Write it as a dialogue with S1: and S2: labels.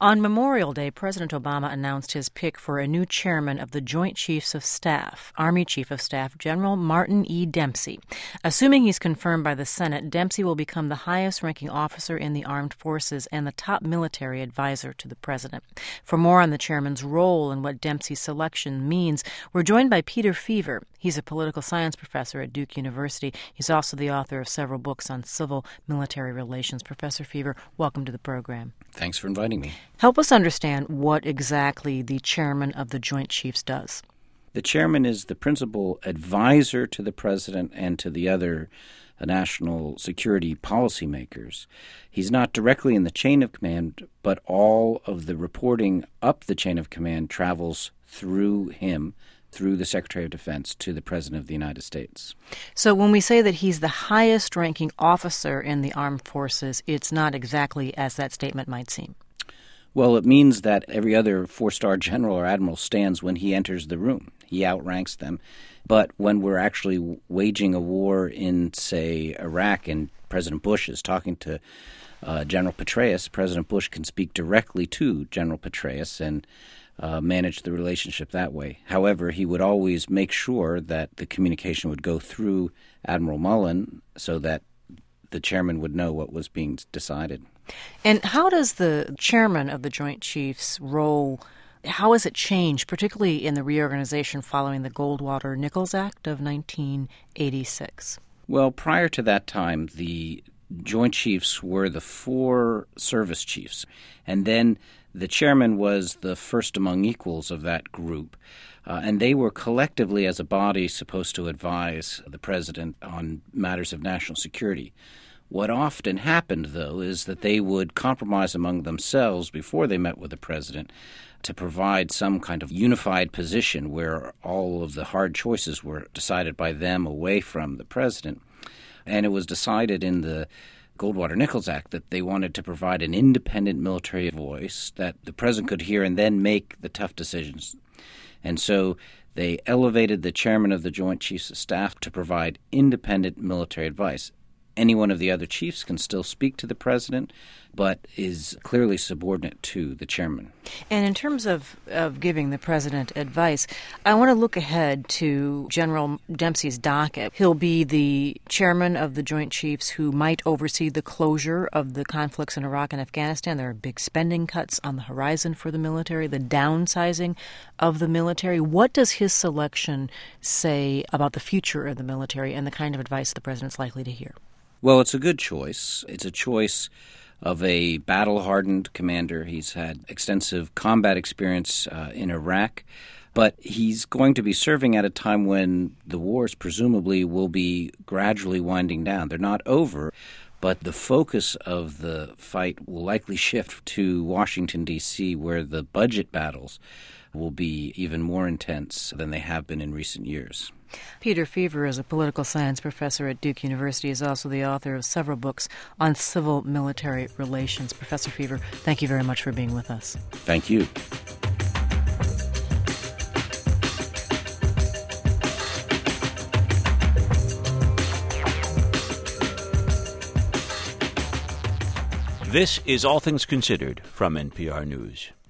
S1: On Memorial Day, President Obama announced his pick for a new chairman of the Joint Chiefs of Staff, Army Chief of Staff General Martin E. Dempsey. Assuming he's confirmed by the Senate, Dempsey will become the highest-ranking officer in the armed forces and the top military advisor to the president. For more on the chairman's role and what Dempsey's selection means, we're joined by Peter Feaver. He's a political science professor at Duke University. He's also the author of several books on civil-military relations. Professor Feaver, welcome to the program.
S2: Thanks for inviting me.
S1: Help us understand what exactly the chairman of the Joint Chiefs does.
S2: The chairman is the principal advisor to the president and to the other national security policymakers. He's not directly in the chain of command, but all of the reporting up the chain of command travels through him, through the Secretary of Defense, to the President of the United States.
S1: So when we say that he's the highest-ranking officer in the armed forces, it's not exactly as that statement might seem.
S2: Well, it means that every other four-star general or admiral stands when he enters the room. He outranks them. But when we're actually waging a war in, say, Iraq, and President Bush is talking to General Petraeus, President Bush can speak directly to General Petraeus and manage the relationship that way. However, he would always make sure that the communication would go through Admiral Mullen so that the chairman would know what was being decided.
S1: And how does the chairman of the Joint Chiefs role, how has it changed, particularly in the reorganization following the Goldwater-Nichols Act of 1986?
S2: Well, prior to that time, the Joint Chiefs were the four service chiefs, and then the chairman was the first among equals of that group, and they were collectively, as a body, supposed to advise the president on matters of national security. What often happened, though, is that they would compromise among themselves before they met with the president to provide some kind of unified position where all of the hard choices were decided by them away from the president. And it was decided in the Goldwater-Nichols Act that they wanted to provide an independent military voice that the president could hear and then make the tough decisions. And so they elevated the chairman of the Joint Chiefs of Staff to provide independent military advice. Any one of the other chiefs can still speak to the president, but is clearly subordinate to the chairman.
S1: And in terms of giving the president advice, I want to look ahead to General Dempsey's docket. He'll be the chairman of the Joint Chiefs who might oversee the closure of the conflicts in Iraq and Afghanistan. There are big spending cuts on the horizon for the military, the downsizing of the military. What does his selection say about the future of the military and the kind of advice the president's likely to hear?
S2: Well, it's a good choice. It's a choice of a battle-hardened commander. He's had extensive combat experience in Iraq, but he's going to be serving at a time when the wars presumably will be gradually winding down. They're not over, but the focus of the fight will likely shift to Washington, D.C., where the budget battles will be even more intense than they have been in recent years.
S1: Peter Feaver is a political science professor at Duke University. He is also the author of several books on civil-military relations. Professor Feaver, thank you very much for being with us.
S2: Thank you.
S3: This is All Things Considered from NPR News.